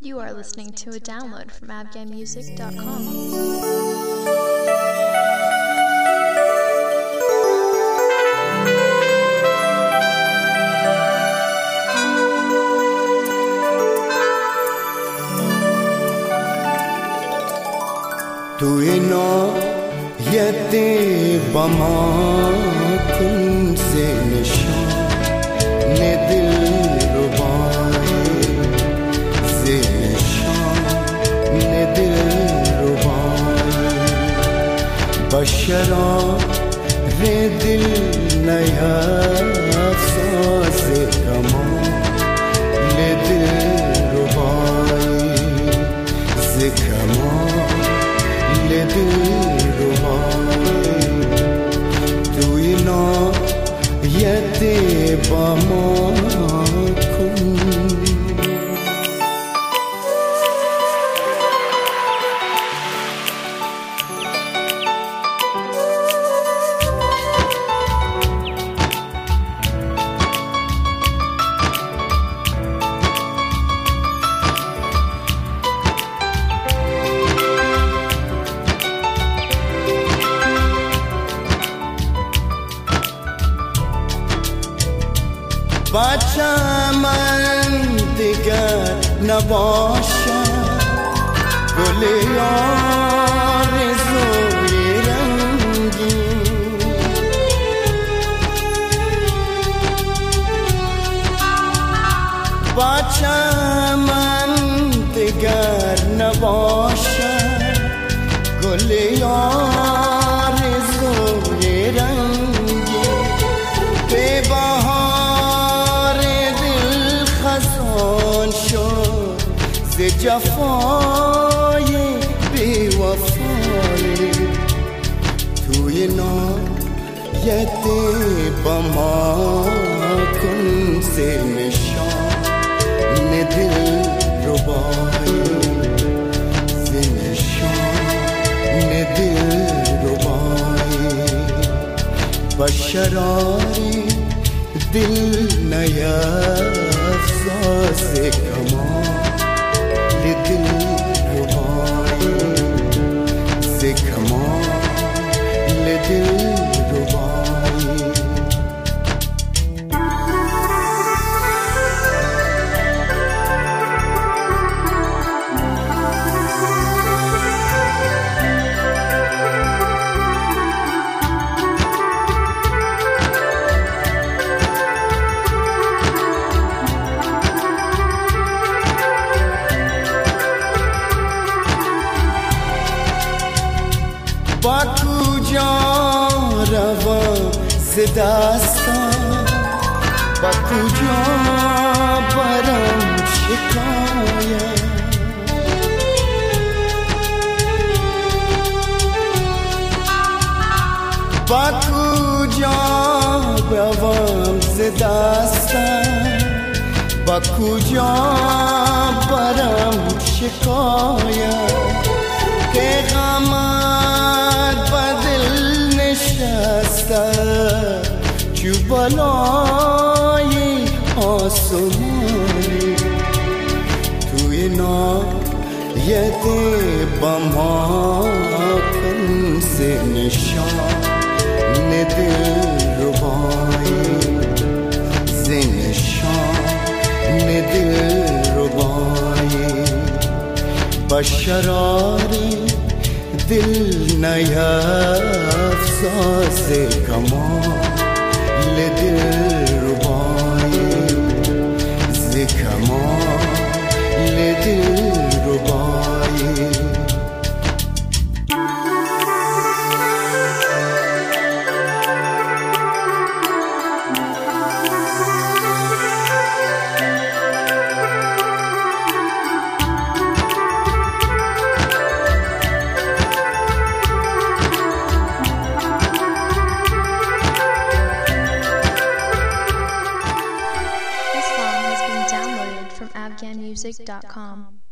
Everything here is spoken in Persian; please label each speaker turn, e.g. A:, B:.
A: You are listening to a download from AfghanMusic.com.
B: Tu inayeti bama kun se nishan ne dilrubai se nishan ne dilrubai bashara re dil naya saaz kama ne dilrubai se kama le dilrubai tu inayeti bama kun بچه من دیگر نباشد گل آرزوی رنگین بچه من دیگر نباشد گل آرزوی رنگین به ز جفای بی وفای توی نایت بما کن سے نشان دلربای ز نشان دلربای بشراری دل نیفزاز کمان dilrubai se kaman le dilrubai با کجا روم ز دستم با کجا برم شکایت با کجا روم ز دستم با کجا برم شکایت که غمت بدل نشسته چو بالای آسمانی توی نایت بما کن سے نشان دلربای ز نشان دلربای بشراری دل نیفزاز کمان le dilrubai ز کمان le dilrubai
A: AfghanMusic.com.